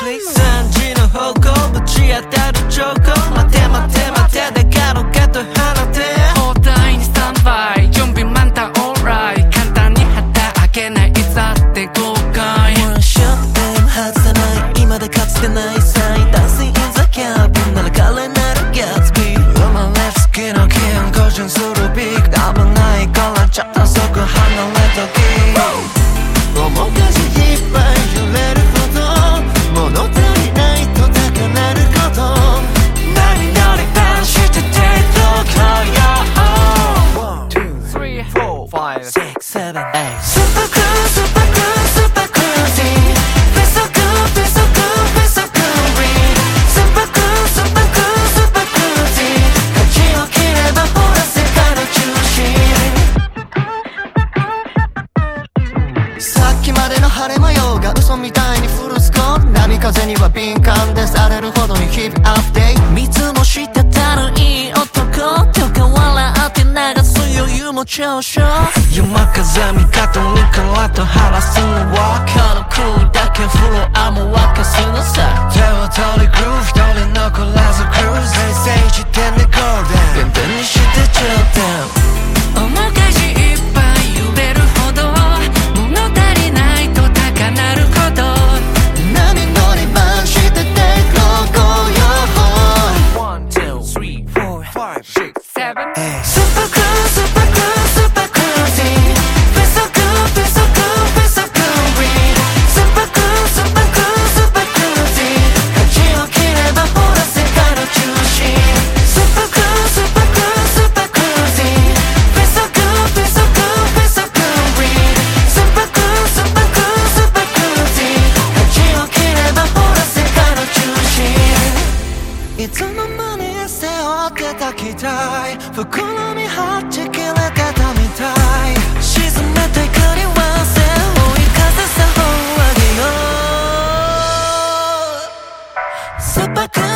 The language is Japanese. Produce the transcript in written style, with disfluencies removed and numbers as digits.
3時の方向ぶち当たる兆候待て待て待てだからロケット放て放題にスタンバイ準備満タンオーライ簡単に旗開けないいつだって後悔 One shot them 外さない今だかつてないサイン Dancing in the cabin なら彼なるギャツビー生まれつきの金更新するビッグ危ないからちょっとそこ離れとき面かじいっぱい揺れるほど物足りないと高鳴ること何々ばしててどこよ One, two, three, four, five, six, seven, eight Super cool, super cool, super cruising Feel so cool, feel so cool, feel so cool Super cool, super cool, super cruising 舵を切ればほら世界の中心さっきまでの晴れ模様が嘘みたいにフルスコール波風には敏感でされるほどに日々アップデート見つもしてたるいい男とか笑って流す余裕も上昇山風味方にからと晴らすのはこの空だけフロアも沸かすのさ手を取りグルーヴ一人残らずクルーズ平成時点でゴールデン原点にしてちょうど面かじいっぱい揺れるほど物足りないと高鳴ること波乗り回しててどこよ One, two, three, four, five, six, seven, eight Super cool, super cool, super cruising Feel so cool, feel so cool, feel so cool Super cool, super cool, super cruising 舵を切ればほら世界の中心 Super cool, super cool, super cruising Feel so cool, feel so cool, feel so cool Super cool, super cool, super cruising 舵を切ればほら世界の中心いつの間に背負ってた期待袋にはち切れてたみたい沈めてくりは背追い風さを上げよう Super cool